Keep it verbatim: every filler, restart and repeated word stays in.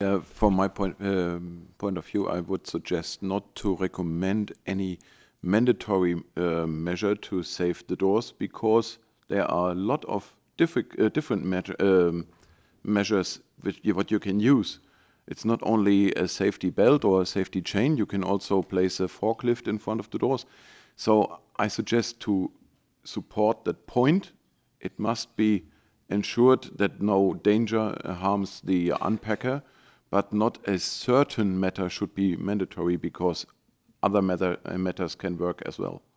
Uh, from my point um, point of view, I would suggest not to recommend any mandatory uh, measure to save the doors because there are a lot of diffi- uh, different measure, um, measures which you, what you can use. It's not only a safety belt or a safety chain. You can also place a forklift in front of the doors. So I suggest to support that point. It must be ensured that no danger uh, harms the unpacker, but not a certain matter should be mandatory because other matter, uh, matters can work as well.